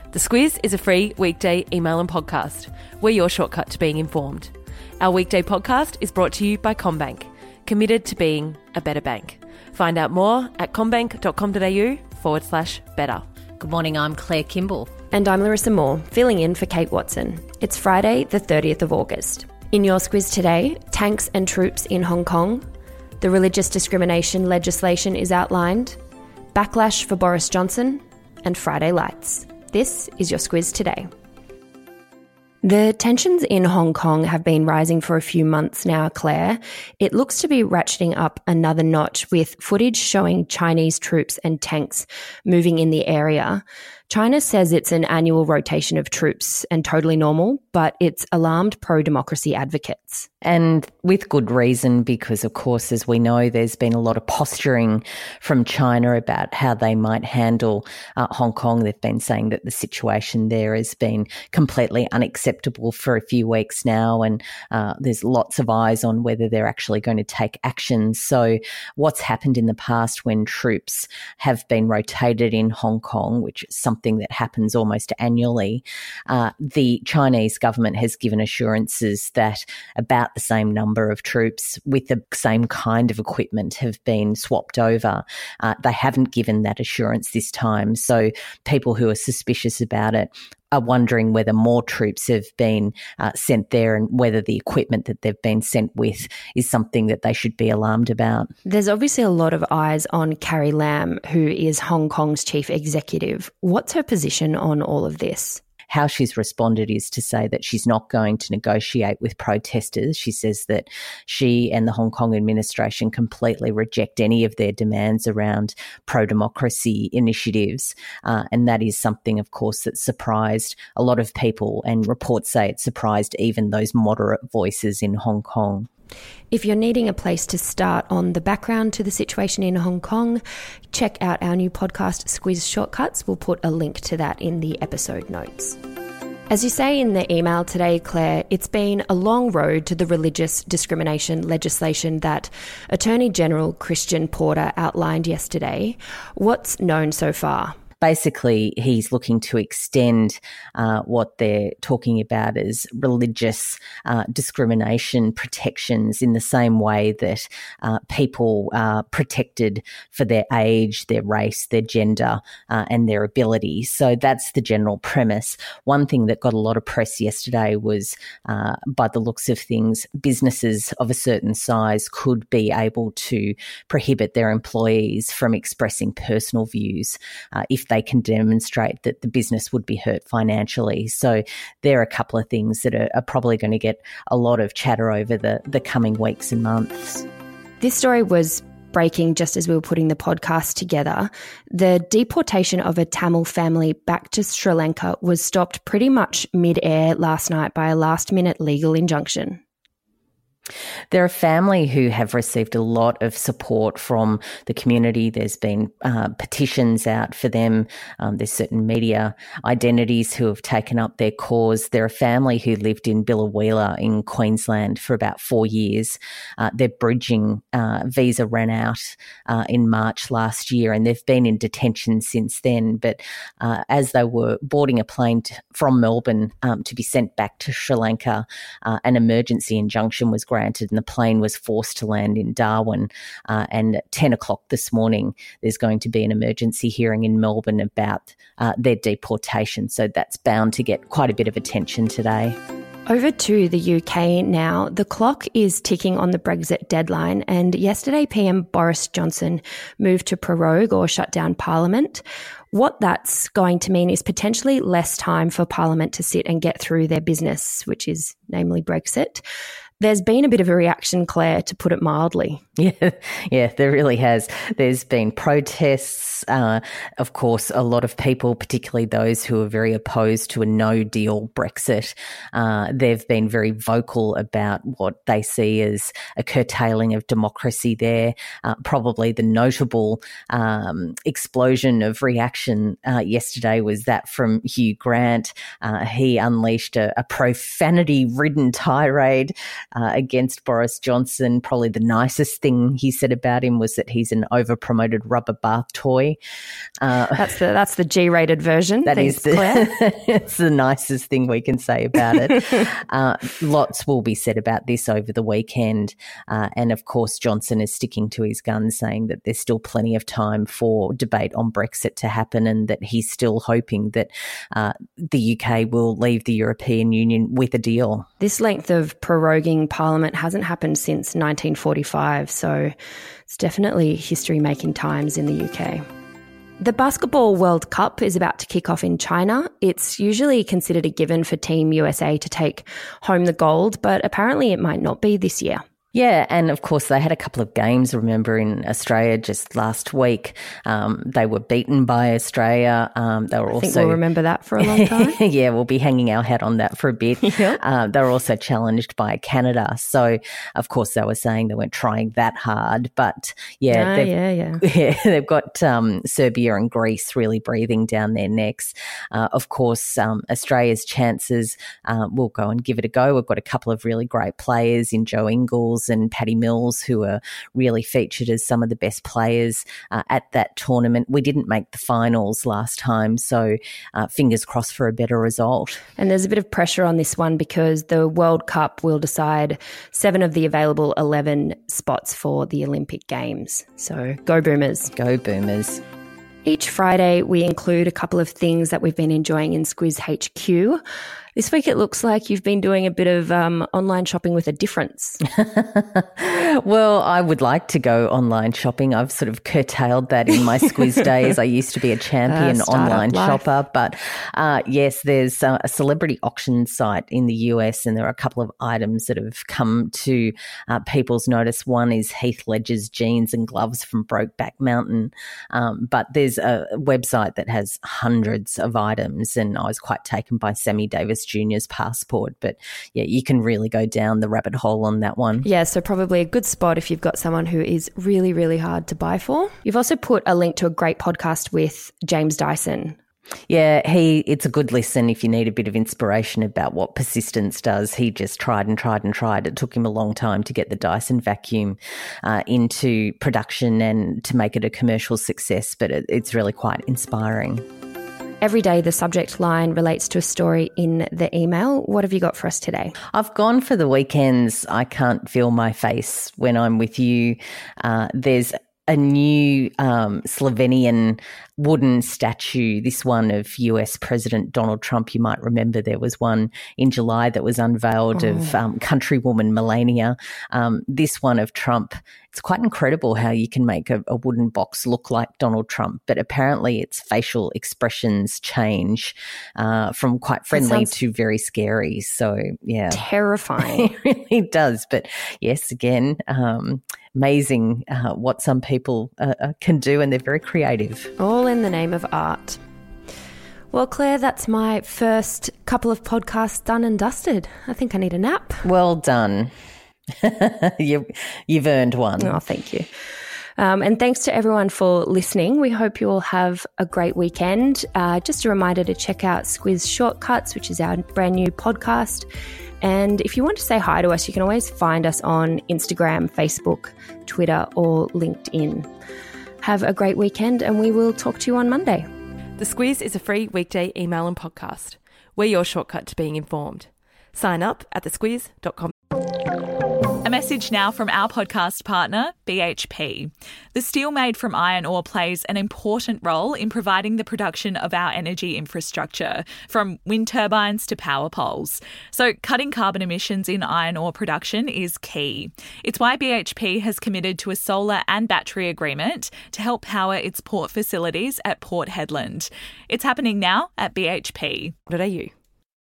The Squiz is a free weekday email and podcast. We're your shortcut to being informed. Our weekday podcast is brought to you by CommBank, committed to being a better bank. Find out more at commbank.com.au/better. Good morning, I'm Claire Kimball. And I'm Larissa Moore, filling in for Kate Watson. It's Friday, the 30th of August. In your Squiz today, tanks and troops in Hong Kong, the religious discrimination legislation is outlined, backlash for Boris Johnson, and Friday lights. This is your Squiz today. The tensions in Hong Kong have been rising for a few months now, Claire. It looks to be ratcheting up another notch with footage showing Chinese troops and tanks moving in the area. China says it's an annual rotation of troops and totally normal, but it's alarmed pro-democracy advocates. And with good reason, because, of course, as we know, there's been a lot of posturing from China about how they might handle Hong Kong. They've been saying that the situation there has been completely unacceptable for a few weeks now, and there's lots of eyes on whether they're actually going to take action. So what's happened in the past when troops have been rotated in Hong Kong, which is something that happens almost annually, the Chinese government has given assurances that about the same number of troops with the same kind of equipment have been swapped over. They haven't given that assurance this time. So people who are suspicious about it are wondering whether more troops have been sent there and whether the equipment that they've been sent with is something that they should be alarmed about. There's obviously a lot of eyes on Carrie Lam, who is Hong Kong's chief executive. What's her position on all of this? How she's responded is to say that she's not going to negotiate with protesters. She says that she and the Hong Kong administration completely reject any of their demands around pro-democracy initiatives. And that is something, of course, that surprised a lot of people, and reports say it surprised even those moderate voices in Hong Kong. If you're needing a place to start on the background to the situation in Hong Kong, check out our new podcast, Squiz Shortcuts. We'll put a link to that in the episode notes. As you say in the email today, Claire, it's been a long road to the religious discrimination legislation that Attorney General Christian Porter outlined yesterday. What's known so far? Basically, he's looking to extend what they're talking about as religious discrimination protections in the same way that people are protected for their age, their race, their gender, and their ability. So that's the general premise. One thing that got a lot of press yesterday was, by the looks of things, businesses of a certain size could be able to prohibit their employees from expressing personal views if they can demonstrate that the business would be hurt financially. So there are a couple of things that are probably going to get a lot of chatter over the coming weeks and months. This story was breaking just as we were putting the podcast together. The deportation of a Tamil family back to Sri Lanka was stopped pretty much mid-air last night by a last-minute legal injunction. They're a family who have received a lot of support from the community. There's been petitions out for them. There's certain media identities who have taken up their cause. They're a family who lived in Biloela in Queensland for about 4 years. Their bridging visa ran out in March last year, and they've been in detention since then. But as they were boarding a plane from Melbourne to be sent back to Sri Lanka, an emergency injunction was granted and the plane was forced to land in Darwin. And at 10 o'clock this morning, there's going to be an emergency hearing in Melbourne about their deportation. So that's bound to get quite a bit of attention today. Over to the UK now. The clock is ticking on the Brexit deadline, and yesterday PM Boris Johnson moved to prorogue or shut down Parliament. What that's going to mean is potentially less time for Parliament to sit and get through their business, which is namely Brexit. There's been a bit of a reaction, Claire, to put it mildly. Yeah, there really has. There's been protests. Of course, a lot of people, particularly those who are very opposed to a no-deal Brexit, they've been very vocal about what they see as a curtailing of democracy there. Probably the notable explosion of reaction yesterday was that from Hugh Grant. He unleashed a profanity-ridden tirade against Boris Johnson. Probably the nicest thing he said about him was that he's an over-promoted rubber bath toy. That's the G-rated version. It's the nicest thing we can say about it. Lots will be said about this over the weekend. And, of course, Johnson is sticking to his guns, saying that there's still plenty of time for debate on Brexit to happen and that he's still hoping that the UK will leave the European Union with a deal. This length of proroguing Parliament hasn't happened since 1945, so it's definitely history-making times in the UK. The Basketball World Cup is about to kick off in China. It's usually considered a given for Team USA to take home the gold, but apparently it might not be this year. Yeah, and of course they had a couple of games, remember, in Australia just last week. They were beaten by Australia. They were I think we'll remember that for a long time. Yeah, we'll be hanging our hat on that for a bit. Yep. They were also challenged by Canada. So, of course, they were saying they weren't trying that hard. But, they've got Serbia and Greece really breathing down their necks. Of course, Australia's chances, we'll go and give it a go. We've got a couple of really great players in Joe Ingles and Paddy Mills, who are really featured as some of the best players at that tournament. We didn't make the finals last time, so fingers crossed for a better result. And there's a bit of pressure on this one because the World Cup will decide 7 of the available 11 spots for the Olympic Games. So go Boomers. Go Boomers. Each Friday, we include a couple of things that we've been enjoying in Squiz HQ. This week, it looks like you've been doing a bit of online shopping with a difference. Well, I would like to go online shopping. I've sort of curtailed that in my Squiz days. I used to be a champion online shopper. But yes, there's a celebrity auction site in the US, and there are a couple of items that have come to people's notice. One is Heath Ledger's jeans and gloves from Brokeback Mountain. But there's a website that has hundreds of items, and I was quite taken by Sammy Davis Jr.'s passport. But yeah, you can really go down the rabbit hole on that one. Yeah, so probably a good spot if you've got someone who is really, really hard to buy for. You've also put a link to a great podcast with James Dyson. Yeah, it's a good listen if you need a bit of inspiration about what persistence does. He just tried and tried and tried. It took him a long time to get the Dyson vacuum into production and to make it a commercial success, but it's really quite inspiring. Every day the subject line relates to a story in the email. What have you got for us today? I've gone for the weekends. I can't feel my face when I'm with you. There's a new Slovenian wooden statue, this one of US President Donald Trump. You might remember there was one in July that was unveiled of countrywoman Melania. This one of Trump, it's quite incredible how you can make a wooden box look like Donald Trump, but apparently its facial expressions change from quite friendly to very scary. So, yeah. Terrifying. It really does. But yes, again, amazing what some people can do, and they're very creative. All in the name of art. Well, Claire, that's my first couple of podcasts done and dusted. I think I need a nap. Well done. You've earned one. Oh, thank you. And thanks to everyone for listening. We hope you all have a great weekend. Just a reminder to check out Squiz Shortcuts, which is our brand new podcast. And if you want to say hi to us, you can always find us on Instagram, Facebook, Twitter, or LinkedIn. Have a great weekend, and we will talk to you on Monday. The Squiz is a free weekday email and podcast. We're your shortcut to being informed. Sign up at thesquiz.com. A message now from our podcast partner, BHP. The steel made from iron ore plays an important role in providing the production of our energy infrastructure, from wind turbines to power poles. So cutting carbon emissions in iron ore production is key. It's why BHP has committed to a solar and battery agreement to help power its port facilities at Port Hedland. It's happening now at BHP.au.